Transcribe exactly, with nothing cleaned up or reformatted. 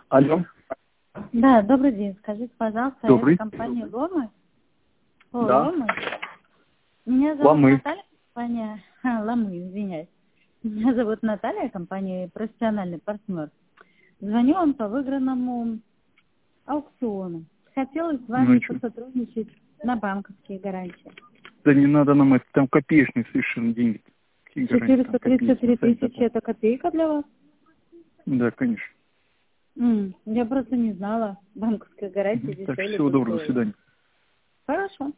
Алло. Да, добрый день. Скажите, пожалуйста, Добрый. это компания Ломы? О, Да. Ломы. Меня зовут Ломы. Наталья, компания... А, Ломы, извиняюсь. Меня зовут Наталья, компания «Профессиональный партнер». Звоню вам по выигранному аукциону. Хотелось с Ну вами и чё? посотрудничать на банковские гарантии. Да не надо нам это, там копеечные совершенно деньги. Какие гарантии там четыреста тридцать три копеечные, сами тысячи – это копейка для вас? такое. Да, конечно. М, я просто не знала. Банковская гарантия Мгм. Так, дешевле всего бы доброго, до стоила. свидания. Хорошо.